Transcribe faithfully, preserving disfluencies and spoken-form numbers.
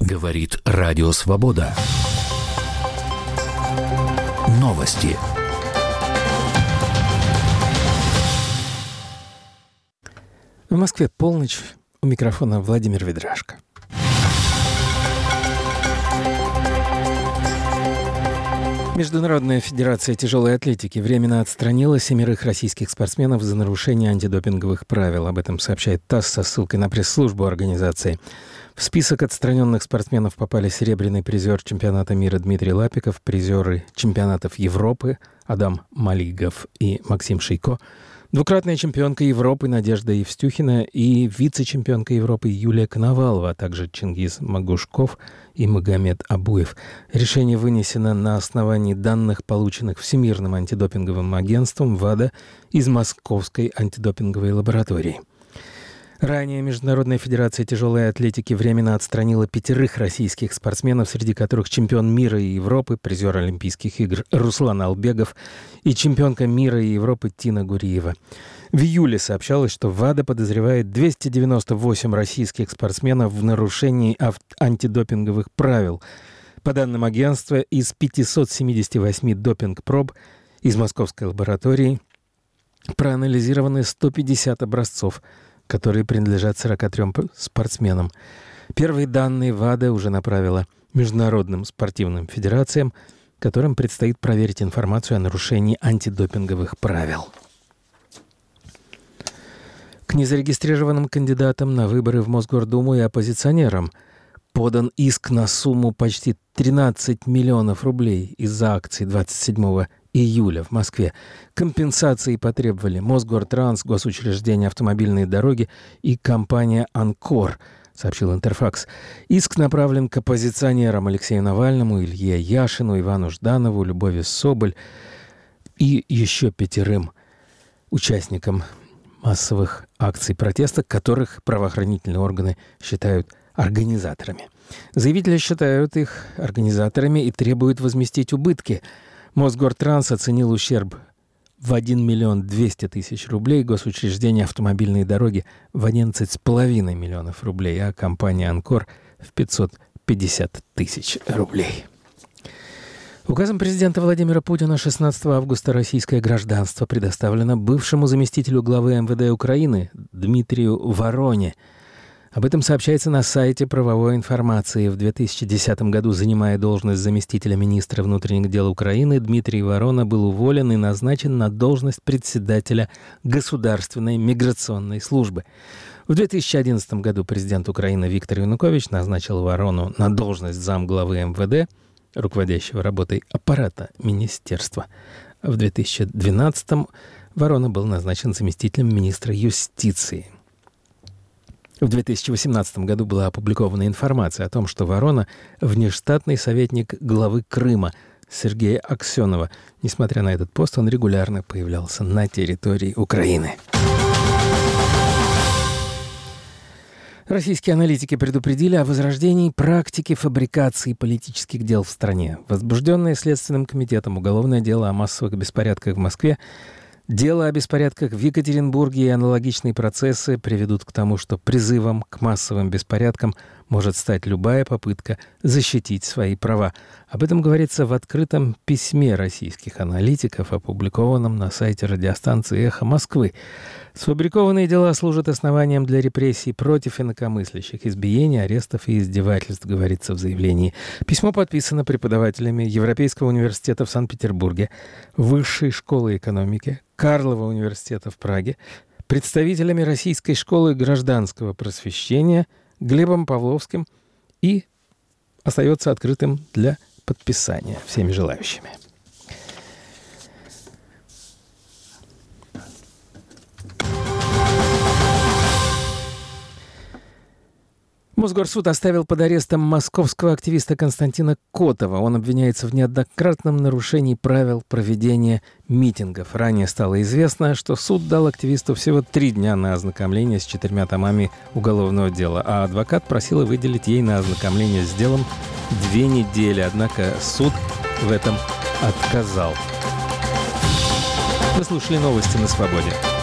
Говорит Радио Свобода. Новости. В Москве полночь. У микрофона Владимир Ведрашко. Международная федерация тяжелой атлетики временно отстранила семерых российских спортсменов за нарушение антидопинговых правил. Об этом сообщает ТАСС со ссылкой на пресс-службу организации. В список отстраненных спортсменов попали серебряный призер чемпионата мира Дмитрий Лапиков, призеры чемпионатов Европы Адам Малигов и Максим Шейко, двукратная чемпионка Европы Надежда Евстюхина и вице-чемпионка Европы Юлия Коновалова, а также Чингиз Магушков и Магомед Абуев. Решение вынесено на основании данных, полученных Всемирным антидопинговым агентством ВАДА из Московской антидопинговой лаборатории. Ранее Международная федерация тяжелой атлетики временно отстранила пятерых российских спортсменов, среди которых чемпион мира и Европы, призер Олимпийских игр Руслан Албегов и чемпионка мира и Европы Тина Гуриева. В июле сообщалось, что ВАДА подозревает двести девяносто восемь российских спортсменов в нарушении антидопинговых правил. По данным агентства, из пятьсот семьдесят восемь допинг-проб из московской лаборатории проанализированы сто пятьдесят образцов, которые принадлежат сорока трем спортсменам. Первые данные ВАДА уже направила международным спортивным федерациям, которым предстоит проверить информацию о нарушении антидопинговых правил. К незарегистрированным кандидатам на выборы в Мосгордуму и оппозиционерам подан иск на сумму почти тринадцать миллионов рублей из-за акций двадцать седьмого июля в Москве. Компенсации потребовали Мосгортранс, Госучреждение «Автомобильные дороги» и компания «Анкор», сообщил Интерфакс. Иск направлен к оппозиционерам Алексею Навальному, Илье Яшину, Ивану Жданову, Любови Соболь и еще пятерым участникам массовых акций протеста, которых правоохранительные органы считают организаторами. Заявители считают их организаторами и требуют возместить убытки. Мосгортранс оценил ущерб в один миллион двести тысяч рублей, госучреждение «Автомобильные дороги» в одиннадцать с половиной миллионов рублей, а компания «Анкор» в пятьсот пятьдесят тысяч рублей. Указом президента Владимира Путина шестнадцатого августа российское гражданство предоставлено бывшему заместителю главы эм вэ дэ Украины Дмитрию Вороне. Об этом сообщается на сайте правовой информации. В две тысячи десятом году, занимая должность заместителя министра внутренних дел Украины, Дмитрий Ворона был уволен и назначен на должность председателя Государственной миграционной службы. В две тысячи одиннадцатом году президент Украины Виктор Янукович назначил Ворону на должность замглавы эм вэ дэ, руководящего работой аппарата министерства. В две тысячи двенадцатом Ворона был назначен заместителем министра юстиции. В две тысячи восемнадцатом году была опубликована информация о том, что Ворона – внештатный советник главы Крыма Сергея Аксенова. Несмотря на этот пост, он регулярно появлялся на территории Украины. Российские аналитики предупредили о возрождении практики фабрикации политических дел в стране. Возбужденное Следственным комитетом уголовное дело о массовых беспорядках в Москве, дело о беспорядках в Екатеринбурге и аналогичные процессы приведут к тому, что призывом к массовым беспорядкам может стать любая попытка защитить свои права. Об этом говорится в открытом письме российских аналитиков, опубликованном на сайте радиостанции «Эхо Москвы». Сфабрикованные дела служат основанием для репрессий против инакомыслящих, избиений, арестов и издевательств, говорится в заявлении. Письмо подписано преподавателями Европейского университета в Санкт-Петербурге, Высшей школы экономики, Карлова университета в Праге, представителями Российской школы гражданского просвещения Глебом Павловским и остается открытым для подписания всеми желающими. Мосгорсуд оставил под арестом московского активиста Константина Котова. Он обвиняется в неоднократном нарушении правил проведения митингов. Ранее стало известно, что суд дал активисту всего три дня на ознакомление с четырьмя томами уголовного дела, а адвокат просила выделить ей на ознакомление с делом две недели. Однако суд в этом отказал. Вы слушали новости на «Свободе».